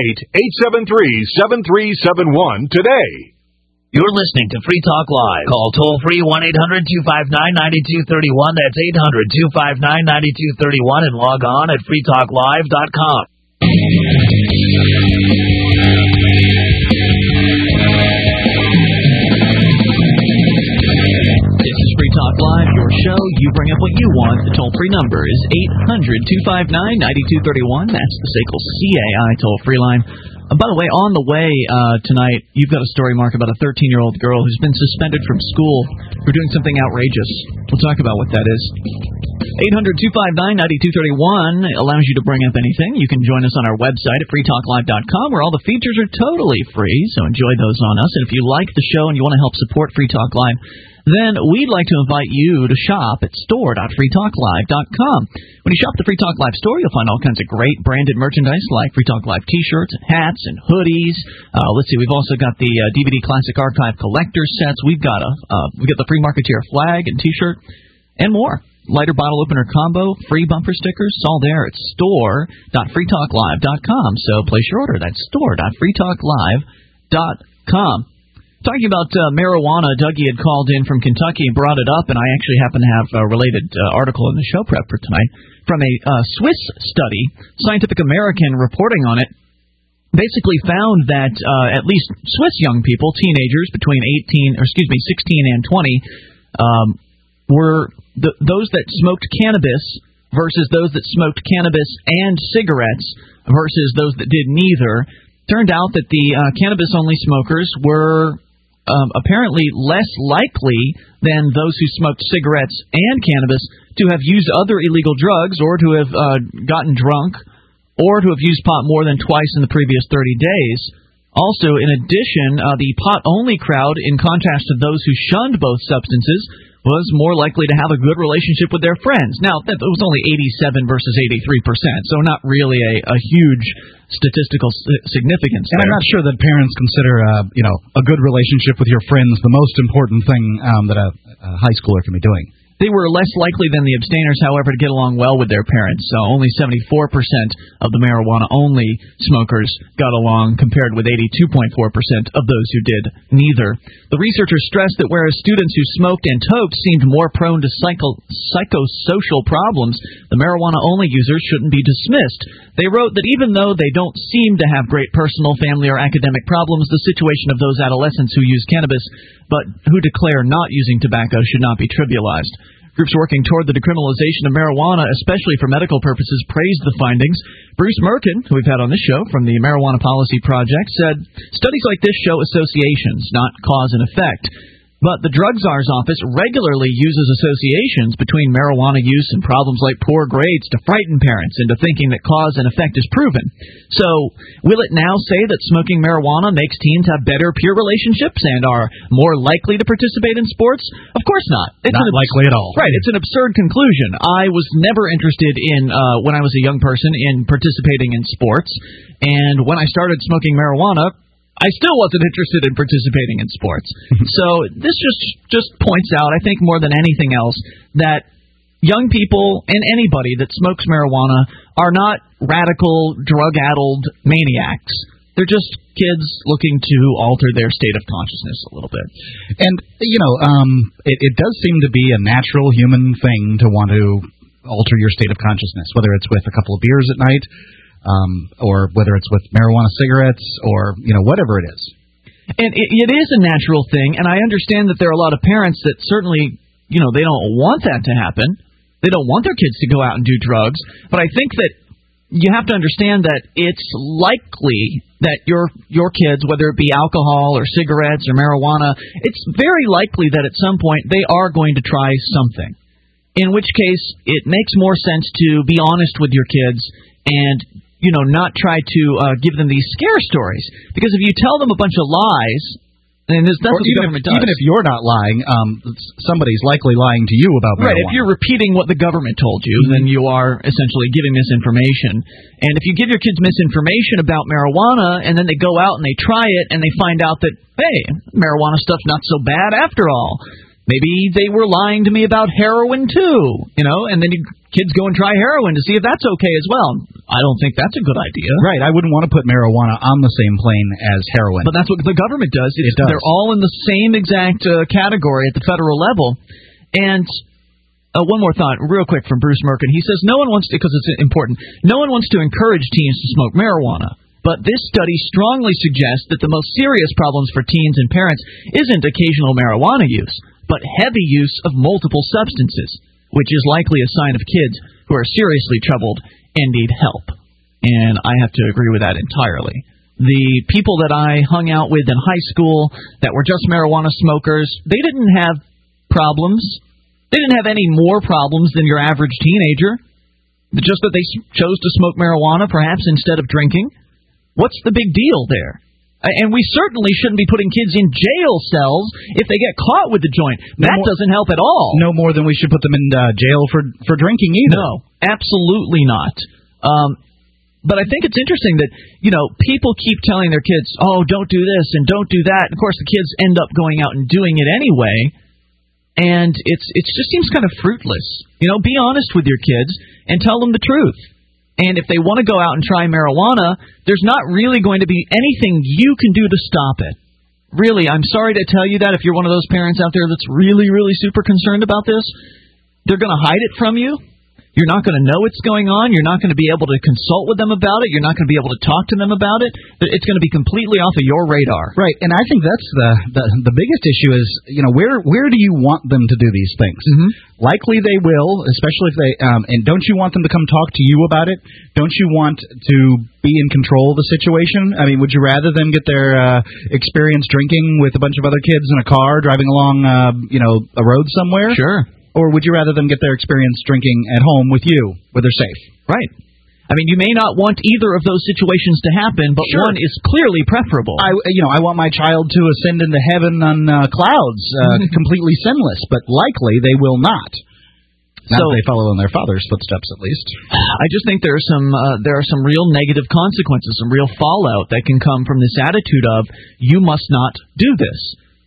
[SPEAKER 20] 888-873-7371 today.
[SPEAKER 7] You're listening to Free Talk Live. Call toll-free 1-800-259-9231. That's 800-259-9231, and log on at freetalklive.com.
[SPEAKER 2] This is Free Talk Live, your show. You bring up what you want. The toll-free number is 800-259-9231. That's the SACL CAI toll-free line. By the way, on the way tonight, you've got a story, Mark, about a 13-year-old girl who's been suspended from school for doing something outrageous. We'll talk about what that is. 800-259-9231 allows you to bring up anything. You can join us on our website at freetalklive.com, where all the features are totally free, so enjoy those on us. And if you like the show and you want to help support Free Talk Live, then we'd like to invite you to shop at store.freetalklive.com. When you shop at the Free Talk Live store, you'll find all kinds of great branded merchandise like Free Talk Live T-shirts and hats and hoodies. Let's see, we've also got the DVD Classic Archive collector sets. We've got the Free Marketeer flag and T-shirt and more. Lighter bottle opener combo, free bumper stickers, it's all there at store.freetalklive.com. So place your order. That's store.freetalklive.com. Talking about marijuana, Dougie had called in from Kentucky and brought it up, and I actually happen to have a related article in the show prep for tonight from a Swiss study, Scientific American reporting on it, basically found that at least Swiss young people, teenagers between 16 and 20, were those that smoked cannabis versus those that smoked cannabis and cigarettes versus those that did neither. Turned out that the cannabis-only smokers were apparently less likely than those who smoked cigarettes and cannabis to have used other illegal drugs or to have gotten drunk or to have used pot more than twice in the previous 30 days. Also, in addition, the pot-only crowd, in contrast to those who shunned both substances, was more likely to have a good relationship with their friends. Now, that was only 87 versus 83%, so not really a huge statistical significance
[SPEAKER 3] and
[SPEAKER 2] there.
[SPEAKER 3] I'm not sure that parents consider a good relationship with your friends the most important thing that a high schooler can be doing.
[SPEAKER 2] They were less likely than the abstainers, however, to get along well with their parents. So only 74% of the marijuana-only smokers got along, compared with 82.4% of those who did neither. The researchers stressed that whereas students who smoked and toked seemed more prone to psychosocial problems, the marijuana-only users shouldn't be dismissed. They wrote that even though they don't seem to have great personal, family, or academic problems, the situation of those adolescents who use cannabis but who declare not using tobacco should not be trivialized. Groups working toward the decriminalization of marijuana, especially for medical purposes, praised the findings. Bruce Merkin, who we've had on this show from the Marijuana Policy Project, said, "Studies like this show associations, not cause and effect. But the Drug Czar's office regularly uses associations between marijuana use and problems like poor grades to frighten parents into thinking that cause and effect is proven. So, will it now say that smoking marijuana makes teens have better peer relationships and are more likely to participate in sports? Of course not. It's
[SPEAKER 3] not likely at all.
[SPEAKER 2] Right, it's an absurd conclusion. I was never interested in, when I was a young person, in participating in sports. And when I started smoking marijuana, I still wasn't interested in participating in sports. So this just points out, I think more than anything else, that young people and anybody that smokes marijuana are not radical, drug-addled maniacs. They're just kids looking to alter their state of consciousness a little bit.
[SPEAKER 3] And, it does seem to be a natural human thing to want to alter your state of consciousness, whether it's with a couple of beers at night, or whether it's with marijuana cigarettes, or whatever it is.
[SPEAKER 2] And it is a natural thing, and I understand that there are a lot of parents that certainly, they don't want that to happen. They don't want their kids to go out and do drugs. But I think that you have to understand that it's likely that your kids, whether it be alcohol or cigarettes or marijuana, it's very likely that at some point they are going to try something. In which case, it makes more sense to be honest with your kids and not try to give them these scare stories. Because if you tell them a bunch of lies, and that's what the government does.
[SPEAKER 3] Even if you're not lying, somebody's likely lying to you about marijuana.
[SPEAKER 2] Right, if you're repeating what the government told you, then you are essentially giving misinformation. And if you give your kids misinformation about marijuana, and then they go out and they try it, and they find out that, hey, marijuana stuff's not so bad after all. Maybe they were lying to me about heroin, too, and then kids go and try heroin to see if that's okay as well. I don't think that's a good idea.
[SPEAKER 3] Right, I wouldn't want to put marijuana on the same plane as heroin.
[SPEAKER 2] But that's what the government does.
[SPEAKER 3] It does.
[SPEAKER 2] They're all in the same exact category at the federal level. And one more thought, real quick, from Bruce Merkin. He says, because it's important, no one wants to encourage teens to smoke marijuana. But this study strongly suggests that the most serious problems for teens and parents isn't occasional marijuana use, but heavy use of multiple substances, which is likely a sign of kids who are seriously troubled and need help. And I have to agree with that entirely. The people that I hung out with in high school that were just marijuana smokers, they didn't have problems. They didn't have any more problems than your average teenager. Just that they chose to smoke marijuana, perhaps instead of drinking. What's the big deal there? And we certainly shouldn't be putting kids in jail cells if they get caught with the joint. That doesn't help at all.
[SPEAKER 3] No more than we should put them in jail for drinking either.
[SPEAKER 2] No, absolutely not. But I think it's interesting that, people keep telling their kids, oh, don't do this and don't do that. And of course, the kids end up going out and doing it anyway. And it just seems kind of fruitless. Be honest with your kids and tell them the truth. And if they want to go out and try marijuana, there's not really going to be anything you can do to stop it. Really, I'm sorry to tell you that if you're one of those parents out there that's really, really super concerned about this, they're going to hide it from you. You're not going to know what's going on. You're not going to be able to consult with them about it. You're not going to be able to talk to them about it. It's going to be completely off of your radar.
[SPEAKER 3] Right, and I think that's the biggest issue is, where do you want them to do these things?
[SPEAKER 2] Mm-hmm.
[SPEAKER 3] Likely they will, especially if they, and don't you want them to come talk to you about it? Don't you want to be in control of the situation? I mean, would you rather them get their experience drinking with a bunch of other kids in a car driving along, a road somewhere?
[SPEAKER 2] Sure.
[SPEAKER 3] Or would you rather them get their experience drinking at home with you, where they're safe?
[SPEAKER 2] Right. I mean, you may not want either of those situations to happen, but one is clearly preferable.
[SPEAKER 3] I want my child to ascend into heaven on clouds, completely sinless, but likely they will not. Not if they follow in their father's footsteps, at least.
[SPEAKER 2] I just think there are some real negative consequences, some real fallout that can come from this attitude of, you must not do this.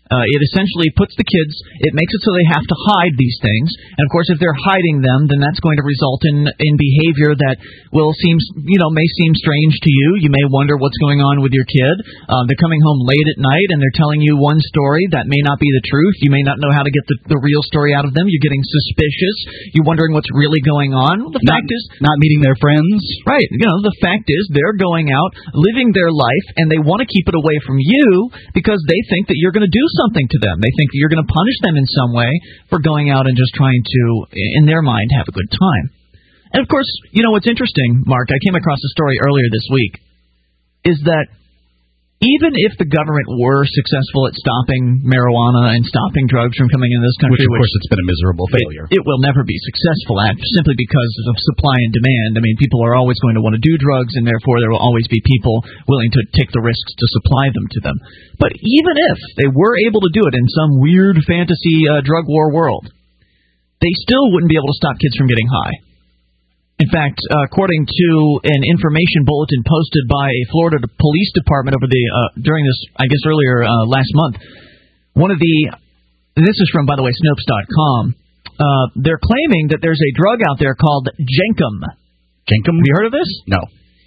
[SPEAKER 2] It essentially puts the kids, it makes it so they have to hide these things. And, of course, if they're hiding them, then that's going to result in behavior that may seem strange to you. You may wonder what's going on with your kid. They're coming home late at night, and they're telling you one story that may not be the truth. You may not know how to get the real story out of them. You're getting suspicious. You're wondering what's really going on. The fact is,
[SPEAKER 3] not meeting their friends.
[SPEAKER 2] Right. The fact is they're going out, living their life, and they want to keep it away from you because they think that you're going to do something to them. They think that you're going to punish them in some way for going out and just trying to, in their mind, have a good time. And, of course, what's interesting, Mark, I came across a story earlier this week, is that even if the government were successful at stopping marijuana and stopping drugs from coming into this country,
[SPEAKER 3] which of course it's been a miserable failure,
[SPEAKER 2] it will never be successful at simply because of supply and demand. I mean, people are always going to want to do drugs, and therefore there will always be people willing to take the risks to supply them to them. But even if they were able to do it in some weird fantasy drug war world, they still wouldn't be able to stop kids from getting high. In fact, according to an information bulletin posted by a Florida police department during this, I guess, earlier last month, this is from, by the way, Snopes.com, they're claiming that there's a drug out there called Jenkem.
[SPEAKER 3] Jenkem?
[SPEAKER 2] Have you heard of this?
[SPEAKER 3] No.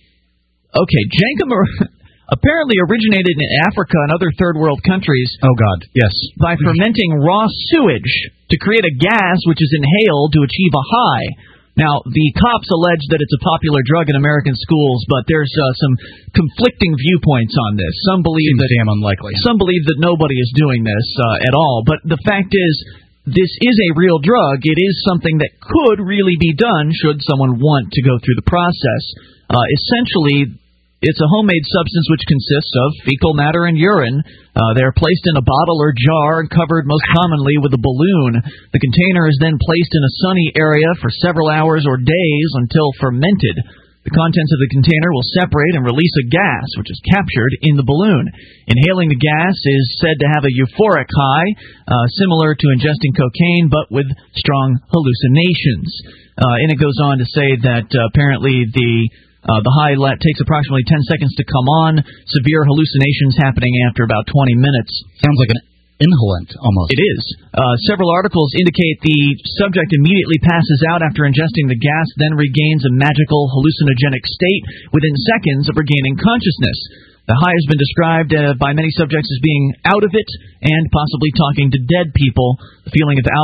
[SPEAKER 2] Okay, Jenkem apparently originated in Africa and other third world countries.
[SPEAKER 3] Oh, God, yes.
[SPEAKER 2] By fermenting raw sewage to create a gas which is inhaled to achieve a high. Now, the cops allege that it's a popular drug in American schools, but there's some conflicting viewpoints on this. Some believe
[SPEAKER 3] that damn unlikely.
[SPEAKER 2] Some believe that nobody is doing this at all. But the fact is, this is a real drug. It is something that could really be done should someone want to go through the process. Essentially, it's a homemade substance which consists of fecal matter and urine. They're placed in a bottle or jar and covered most commonly with a balloon. The container is then placed in a sunny area for several hours or days until fermented. The contents of the container will separate and release a gas, which is captured in the balloon. Inhaling the gas is said to have a euphoric high, similar to ingesting cocaine, but with strong hallucinations. And it goes on to say that apparently the high takes approximately 10 seconds to come on, severe hallucinations happening after about 20 minutes.
[SPEAKER 3] Sounds like an inhalant, almost.
[SPEAKER 2] It is. Several articles indicate the subject immediately passes out after ingesting the gas, then regains a magical hallucinogenic state within seconds of regaining consciousness. The high has been described by many subjects as being out of it and possibly talking to dead people. The feeling of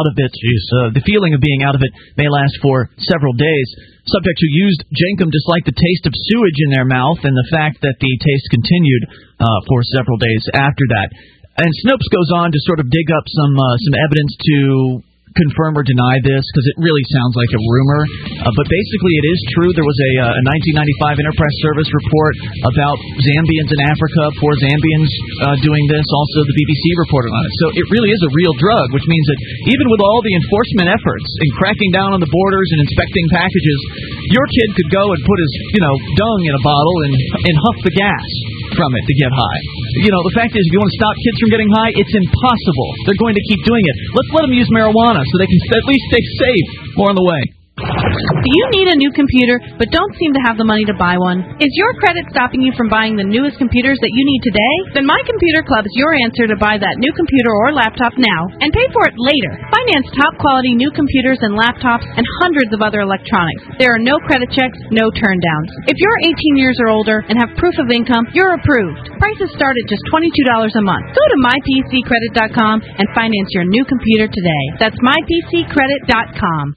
[SPEAKER 2] being out of it may last for several days. Subjects who used Jenkem disliked the taste of sewage in their mouth and the fact that the taste continued for several days after that. And Snopes goes on to sort of dig up some evidence to confirm or deny this because it really sounds like a rumor. But basically it is true. There was a 1995 Enterprise Service report about Zambians in Africa, poor Zambians doing this. Also the BBC reported on it. So it really is a real drug, which means that even with all the enforcement efforts in cracking down on the borders and inspecting packages, your kid could go and put his dung in a bottle and huff the gas from it to get high. The fact is, if you want to stop kids from getting high, it's impossible. They're going to keep doing it. Let's let them use marijuana so they can at least stay safe. More on the way.
[SPEAKER 21] Do you need a new computer but don't seem to have the money to buy one? Is your credit stopping you from buying the newest computers that you need today? Then My Computer Club is your answer to buy that new computer or laptop now and pay for it later. Finance top-quality new computers and laptops and hundreds of other electronics. There are no credit checks, no turndowns. If you're 18 years or older and have proof of income, you're approved. Prices start at just $22 a month. Go to mypccredit.com and finance your new computer today. That's mypccredit.com.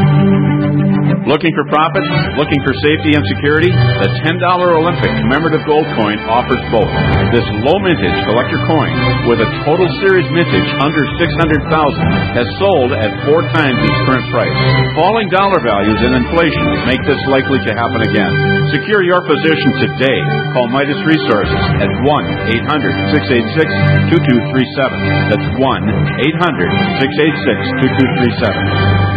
[SPEAKER 11] Looking for profits? Looking for safety and security? The $10 Olympic commemorative gold coin offers both. This low mintage collector coin with a total series mintage under $600,000 has sold at 4 times its current price. Falling dollar values and inflation make this likely to happen again. Secure your position today. Call Midas Resources at 1-800-686-2237. That's 1-800-686-2237.